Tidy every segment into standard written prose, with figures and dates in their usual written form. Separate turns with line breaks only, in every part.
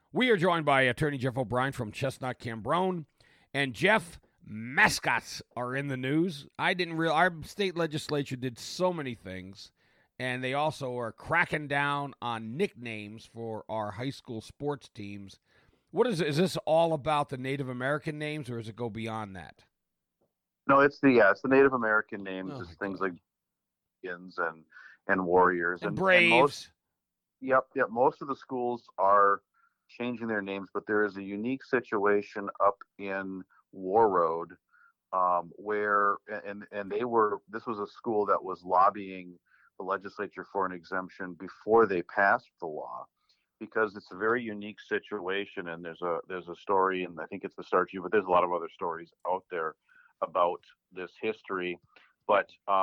We are joined by Attorney Jeff O'Brien from Chestnut Cambronne. And Jeff, mascots are in the news. I didn't realize our state legislature did so many things, and they also are cracking down on nicknames for our high school sports teams. What is it? Is this all about the Native American names, or does it go beyond that?
No, it's the Native American names. It's things like Indians and Warriors
and Braves.
Most of the schools are changing their names, but there is a unique situation up in Warroad where this was a school that was lobbying the legislature for an exemption before they passed the law, because it's a very unique situation. And there's a story, and I think it's the Star Tribune, but there's a lot of other stories out there about this history. But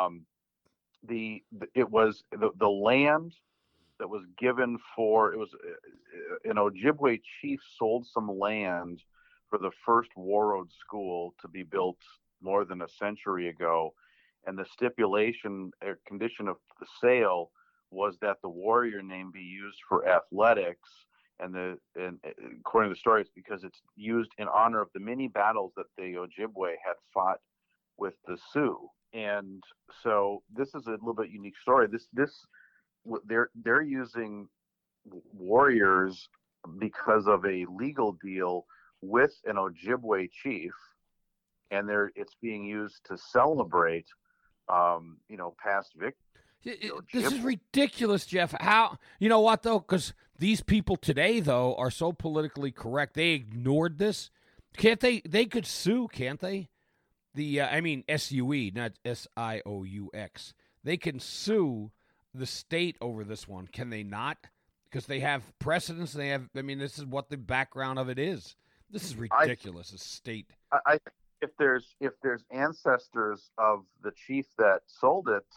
the land that was given for, it was an Ojibwe chief sold some land for the first Warroad school to be built more than a century ago. And the stipulation or condition of the sale was that the Warrior name be used for athletics. And according to the story, it's because it's used in honor of the many battles that the Ojibwe had fought with the Sioux. And so this is a little bit unique story. They're using Warriors because of a legal deal with an Ojibwe chief, and it's being used to celebrate, past victories.
This is ridiculous, Jeff. How, you know what though? Because these people today though are so politically correct. They ignored this. Can't they? They could sue, can't they? SUE, not SIOUX. They can sue the state over this one, can they not? Because they have precedents. This is what the background of it is. This is ridiculous. A state.
If there's ancestors of the chief that sold it,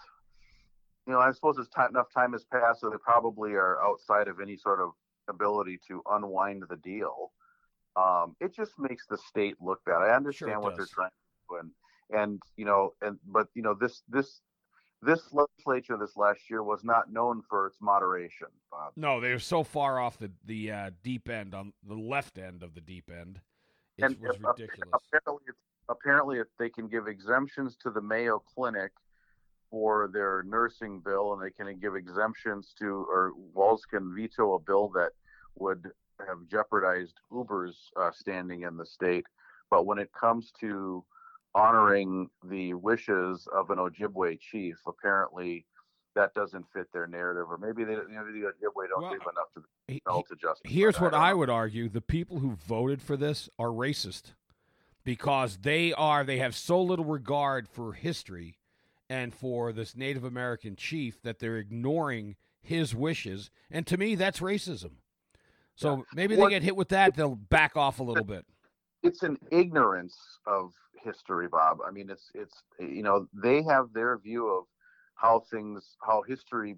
I suppose enough time has passed, so they probably are outside of any sort of ability to unwind the deal. It just makes the state look bad. I understand what they're trying to do, This legislature this last year was not known for its moderation, Bob.
No, they're so far off the deep end, on the left end of the deep end. It was ridiculous.
Apparently, if they can give exemptions to the Mayo Clinic for their nursing bill, and they can give exemptions to, or Walz can veto a bill that would have jeopardized Uber's standing in the state. But when it comes to honoring the wishes of an Ojibwe chief, apparently that doesn't fit their narrative, or maybe the Ojibwe don't give enough to the bill to justify.
Here's what I would argue: the people who voted for this are racist, because they have so little regard for history and for this Native American chief that they're ignoring his wishes. And to me, that's racism. So maybe they get hit with that, they'll back off a little bit.
It's an ignorance of history, Bob. I mean, it's they have their view of how history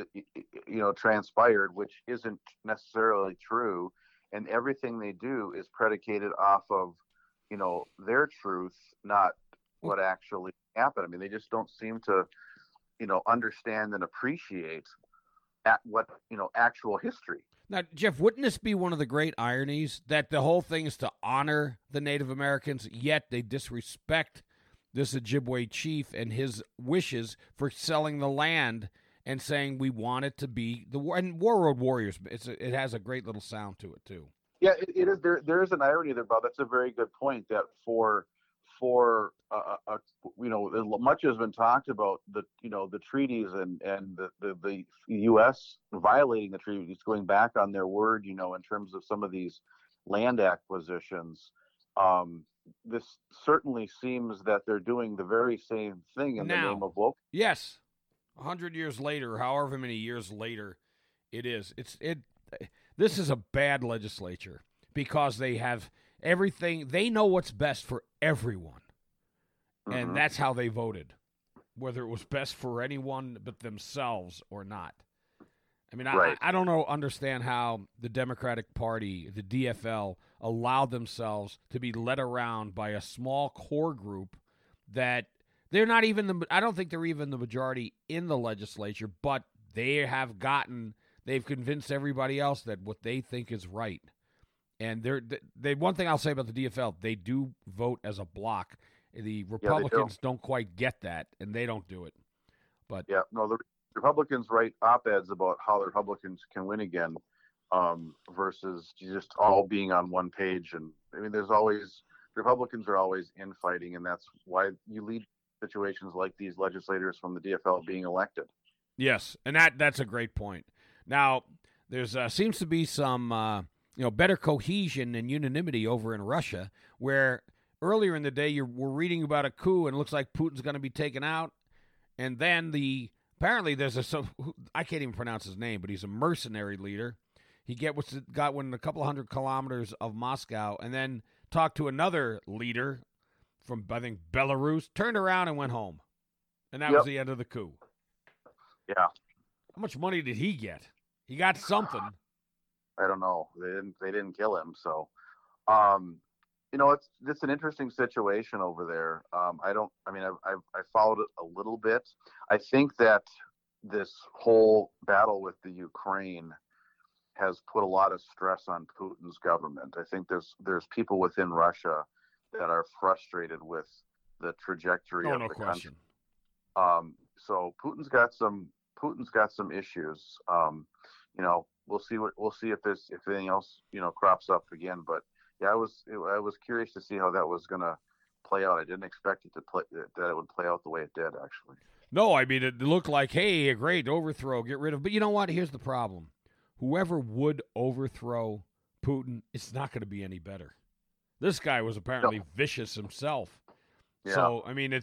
transpired, which isn't necessarily true, and everything they do is predicated off of their truth, not what actually happened. I mean, they just don't seem to understand and appreciate actual history.
Now, Jeff, wouldn't this be one of the great ironies that the whole thing is to honor the Native Americans, yet they disrespect this Ojibwe chief and his wishes for selling the land and saying we want it to be and Warroad Warriors. It has a great little sound to it too.
Yeah, it is. There is an irony there, Bob. That's a very good point. That for much has been talked about the treaties and the U.S. violating the treaties, going back on their word, in terms of some of these land acquisitions. This certainly seems that they're doing the very same thing in the name of local.
Yes, 100 years later, however many years later it is. This is a bad legislature because they have everything. They know what's best for everyone. And that's how they voted, whether it was best for anyone but themselves or not. I mean, right. I don't understand how the Democratic Party, the DFL, allowed themselves to be led around by a small core group that they're not even I don't think they're even the majority in the legislature, but they've convinced everybody else that what they think is right. And they one thing I'll say about the DFL, they do vote as a block. The
Yeah, they
Republicans don't quite get that, and they don't do it. But
Yeah, no, the Republicans write op-eds about how the Republicans can win again, versus just all being on one page. And I mean, Republicans are always infighting, and that's why you lead situations like these legislators from the DFL being elected.
yes, and that's a great point. Now, there's seems to be some better cohesion and unanimity over in Russia, where earlier in the day we're reading about a coup and it looks like Putin's going to be taken out, and then apparently there's I can't even pronounce his name, but he's a mercenary leader. He got within a couple hundred kilometers of Moscow, and then talked to another leader from, I think, Belarus, turned around and went home. And that was the end of the coup.
Yeah.
How much money did he get? He got something.
I don't know. They didn't kill him. So, it's an interesting situation over there. I followed it a little bit. I think that this whole battle with the Ukraine has put a lot of stress on Putin's government. I think there's people within Russia that are frustrated with the trajectory of the country. So Putin's got some issues. We'll see if anything else crops up again. But yeah, I was curious to see how that was going to play out. I didn't expect that it would play out the way it did, actually.
No, I mean, it looked like, hey, a great overthrow, get rid of. But you know what? Here's the problem. Whoever would overthrow Putin, it's not going to be any better. This guy was apparently vicious himself. Yeah. So, I mean,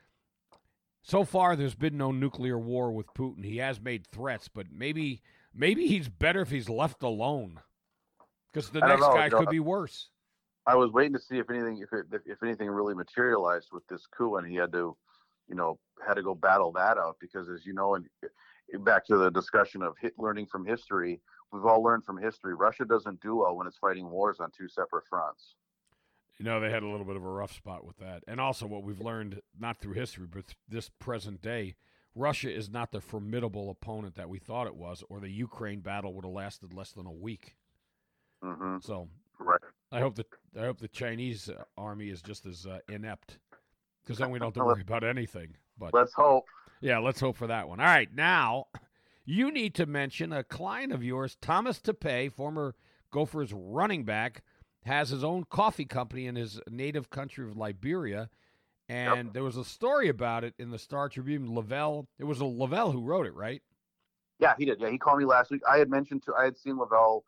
so far there's been no nuclear war with Putin. He has made threats, but maybe he's better if he's left alone, because the next guy could be worse.
I was waiting to see if anything really materialized with this coup, and he had to go battle that out, because, as you know, and back to the discussion of learning from history, we've all learned from history, Russia doesn't do well when it's fighting wars on two separate fronts.
They had a little bit of a rough spot with that. And also what we've learned, not through history, but this present day, Russia is not the formidable opponent that we thought it was, or the Ukraine battle would have lasted less than a week.
Mm-hmm.
So
right.
I hope the Chinese army is just as inept, because then we don't have to worry about anything. But
let's hope.
Yeah, let's hope for that one. All right, now you need to mention a client of yours, Thomas Tepe, former Gophers running back, has his own coffee company in his native country of Liberia, and there was a story about it in the Star Tribune. It was Lavelle who wrote it, right?
Yeah, he did. Yeah, he called me last week. I had seen Lavelle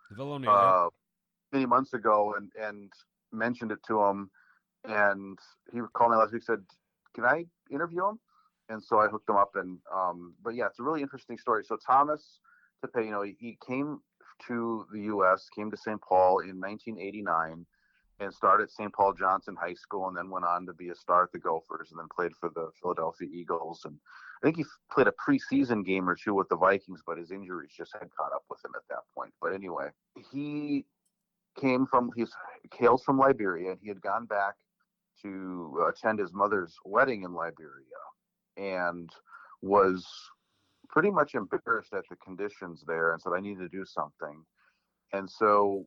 many months ago and mentioned it to him, and he called me last week, said, "Can I interview him?" And so I hooked him up, and but yeah, it's a really interesting story. So Thomas Tepe, he came to the U.S., came to St. Paul in 1989, and started at St. Paul Johnson High School, and then went on to be a star at the Gophers, and then played for the Philadelphia Eagles. And I think he played a preseason game or two with the Vikings, but his injuries just had caught up with him at that point. But anyway, he hails from Liberia, and he had gone back to attend his mother's wedding in Liberia, and was pretty much embarrassed at the conditions there, and said, "I need to do something." And so,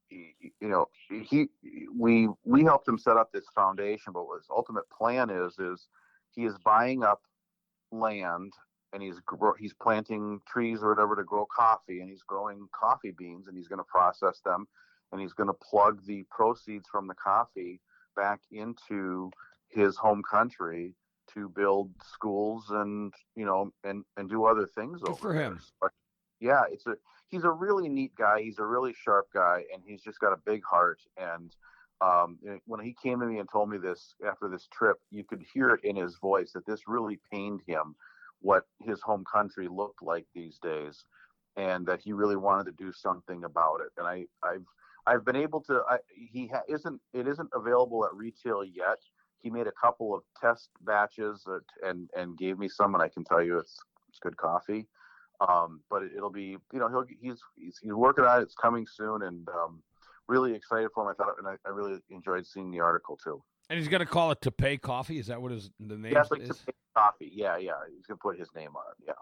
we helped him set up this foundation. But what his ultimate plan is he is buying up land, and he's planting trees or whatever to grow coffee, and he's growing coffee beans, and he's going to process them, and he's going to plug the proceeds from the coffee back into his home country to build schools and do other things.
Good for him.
But yeah, he's a really neat guy. He's a really sharp guy, and he's just got a big heart. And when he came to me and told me this after this trip, you could hear it in his voice that this really pained him, what his home country looked like these days, and that he really wanted to do something about it. And I've been able to. It isn't available at retail yet. He made a couple of test batches and gave me some, and I can tell you it's good coffee. But it'll be, he's working on it. It's coming soon, and really excited for him. I really enjoyed seeing the article too.
And he's going to call it Tepe Coffee. Is that what the name is?
Yeah, it's like Tepe Coffee. Yeah. He's going to put his name on it. Yeah.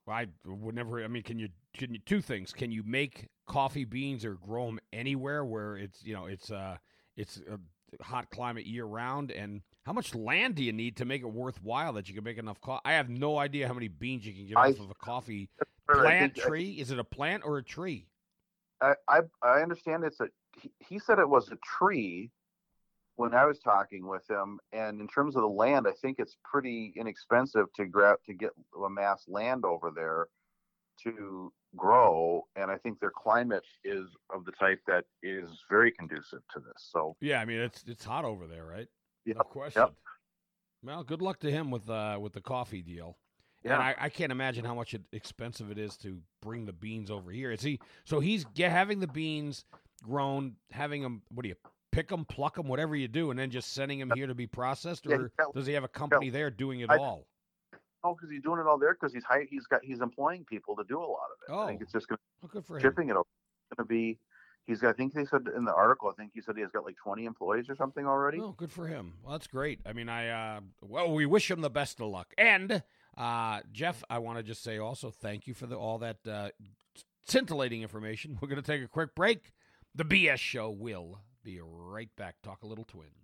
I would never. I mean, can you two things? Can you make coffee beans or grow them anywhere where it's it's a hot climate year round? And how much land do you need to make it worthwhile that you can make enough coffee? I have no idea how many beans you can get off of a coffee plant tree. Is it a plant or a tree?
I understand it's he said it was a tree when I was talking with him, and in terms of the land, I think it's pretty inexpensive to get amass land over there to grow, and I think their climate is of the type that is very conducive to this. So
yeah, I mean it's hot over there, right?
Yep.
No question.
Yep.
Well, good luck to him with the coffee deal.
Yeah.
And I can't imagine how much expensive it is to bring the beans over here. He's having the beans grown, having them. What do you pick them, pluck them, whatever you do, and then just sending them here to be processed, or does he have a company there doing it all?
Oh, because he's doing it all there because he's employing people to do a lot of it.
Oh,
I think it's just going
to good for
shipping
him.
it over. It's going to be. I think they said in the article. I think he said he has got like 20 employees or something already.
Oh, good for him. Well, that's great. I mean, we wish him the best of luck. And Jeff, I want to just say also thank you for all that scintillating information. We're going to take a quick break. The BS Show will be right back. Talk a little Twins.